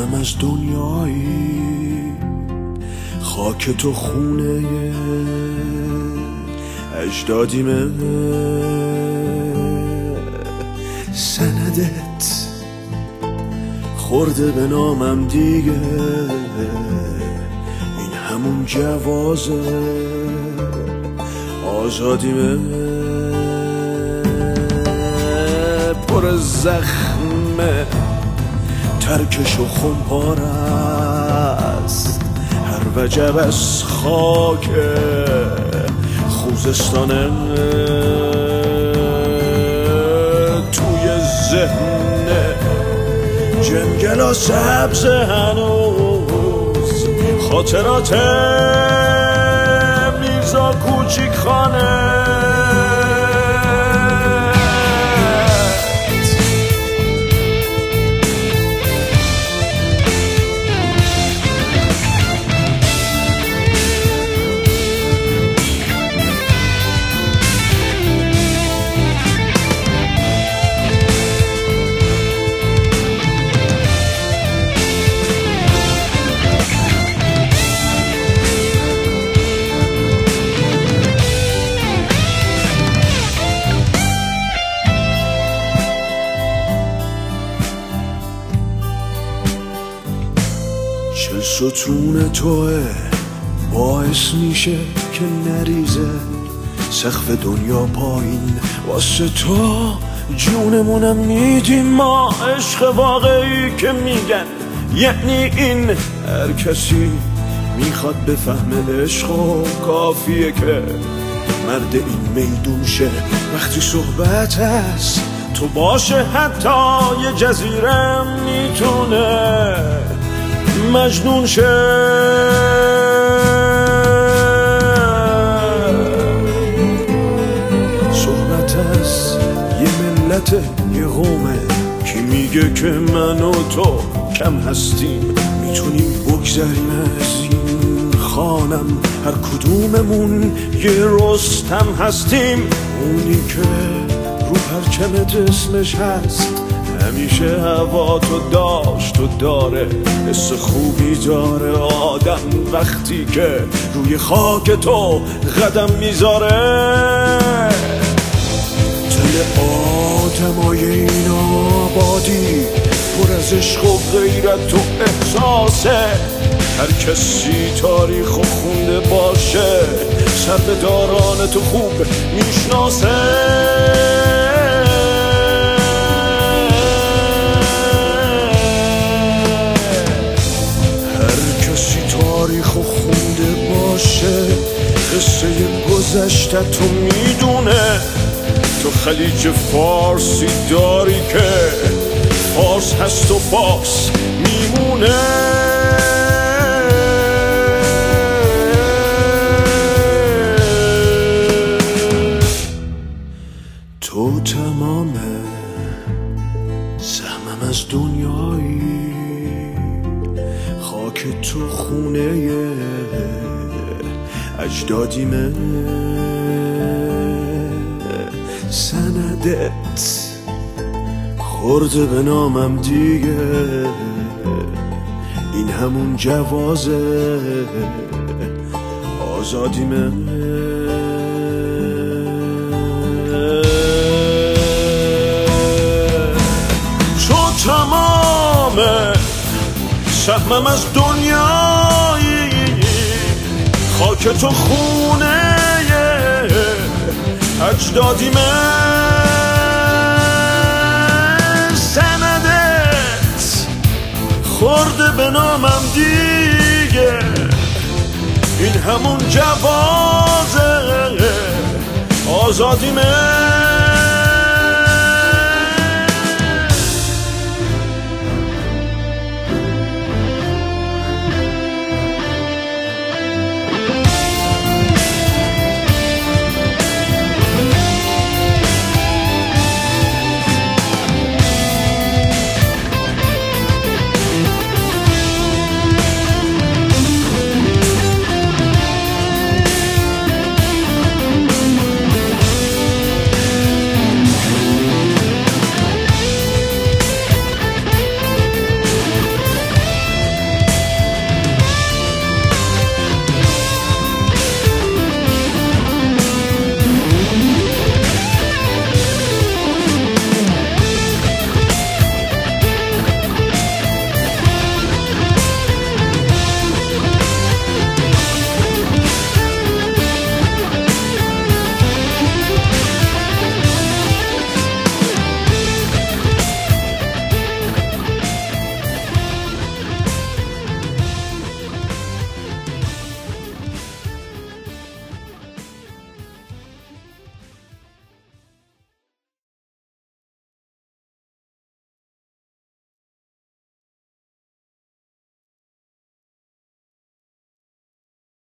سهمم از دنیایی، خاک تو خونه اجدادیمه، سندت خورده به نامم دیگه، این همون جواز آزادیمه، پر زخمه، ترکش و خمپار است، هر وجب از خاک خوزستانه، توی ذهن جنگلا سبز هنوز خاطرات میرزا کوچیک خانه. چل ستون توه باعث میشه که نریزه سقف دنیا پایین، واسه تو جونمونم میدیم ما، عشق واقعی که میگن یعنی این. هر کسی میخواد بفهمه عشق و کافیه که مرد این میدون شه، وقتی صحبت هست تو باشه حتی یه جزیره میتونه مجنون شه. صحبت از یه ملت یه قومه، کی میگه که من و تو کم هستیم، میتونیم بگذریم از این خانم، هر کدوممون یه رستم هستیم، اونی که رو پرچمت اسمش هست، همیشه هوا تو داشت و داره، حس خوبی داره آدم وقتی که روی خاک تو قدم میذاره. دل آدمای این آبادی پر از عشق و غیرت و احساسه، هر کسی تاریخ و خونده باشه سربداران تو خوب میشناسه. تاریخ و خونده باشه قصه گذشته تو میدونه، تو خلیج فارسی داری که فارس هست و فارس میمونه. تو تمام سهمم از دنیایی، خاک تو خونه اجدادیمه، سندت خورده به نامم دیگه، این همون جواز آزادیمه. تو تمامه سهمم از دنیایی، خاک تو خونه اجدادیمه، سندت خورده به نامم دیگه، این همون جواز آزادیمه.